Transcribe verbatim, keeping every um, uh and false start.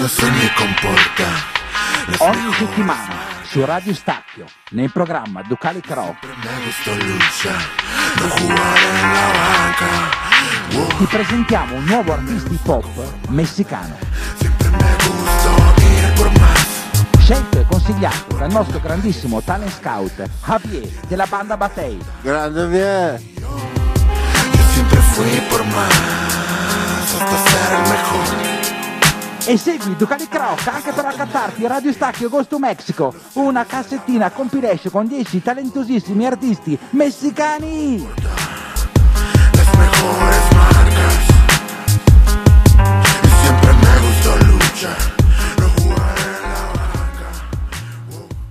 Ogni settimana su Radio Stacchio, nel programma Ducali Croc, ti presentiamo un nuovo artista hip hop messicano. Scelto e consigliato dal nostro grandissimo talent scout Javier della banda Batey. Grande Javier. Yo siempre fui por más hasta ser el mejor. E segui Ducali Croc anche per accattarti Radio Stacchio Goes to Mexico, una cassettina compilation con dieci talentosissimi artisti messicani. Las mejores marcas. Y siempre me gustó luchar.